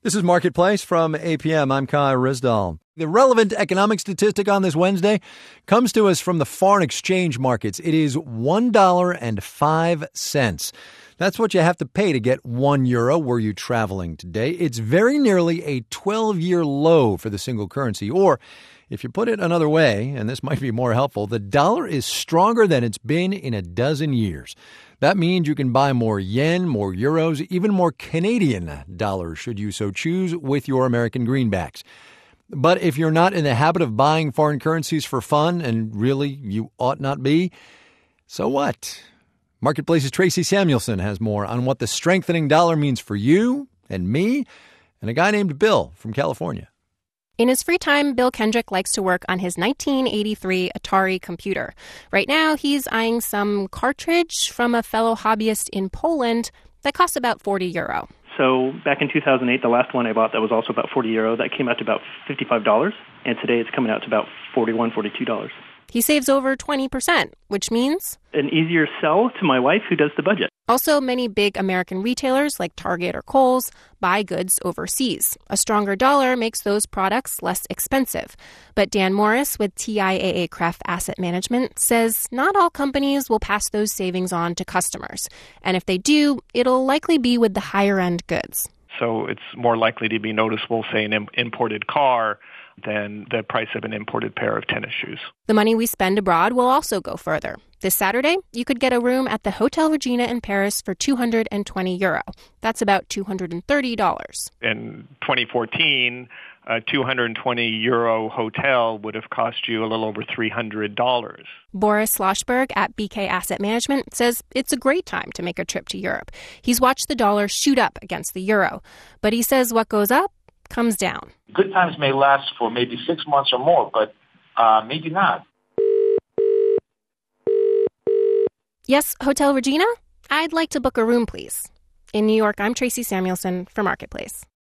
This is Marketplace from APM. I'm Kai Rizdal. The relevant economic statistic on this Wednesday comes to us from the foreign exchange markets. It is $1.05. That's what you have to pay to get €1 were you traveling today. It's very nearly a 12-year low for the single currency. Or, if you put it another way, and this might be more helpful, the dollar is stronger than it's been in a dozen years. That means you can buy more yen, more euros, even more Canadian dollars, should you so choose, with your American greenbacks. But if you're not in the habit of buying foreign currencies for fun, and really you ought not be, so what? Marketplace's Tracy Samuelson has more on what the strengthening dollar means for you and me and a guy named Bill from California. In his free time, Bill Kendrick likes to work on his 1983 Atari computer. Right now, he's eyeing some cartridge from a fellow hobbyist in Poland that costs about €40. So back in 2008, the last one I bought that was also about €40, that came out to about $55. And today it's coming out to about $41, $42. He saves over 20%, which means an easier sell to my wife who does the budget. Also, many big American retailers like Target or Kohl's buy goods overseas. A stronger dollar makes those products less expensive. But Dan Morris with TIAA Craft Asset Management says not all companies will pass those savings on to customers. And if they do, it'll likely be with the higher-end goods. So it's more likely to be noticeable, say, an imported car than the price of an imported pair of tennis shoes. The money we spend abroad will also go further. This Saturday, you could get a room at the Hotel Regina in Paris for €220. That's about $230. In 2014, a €220 hotel would have cost you a little over $300. Boris Schlossberg at BK Asset Management says it's a great time to make a trip to Europe. He's watched the dollar shoot up against the euro, but he says what goes up comes down. Good times may last for maybe 6 months or more, but maybe not. Yes, Hotel Regina? I'd like to book a room, please. In New York, I'm Tracy Samuelson for Marketplace.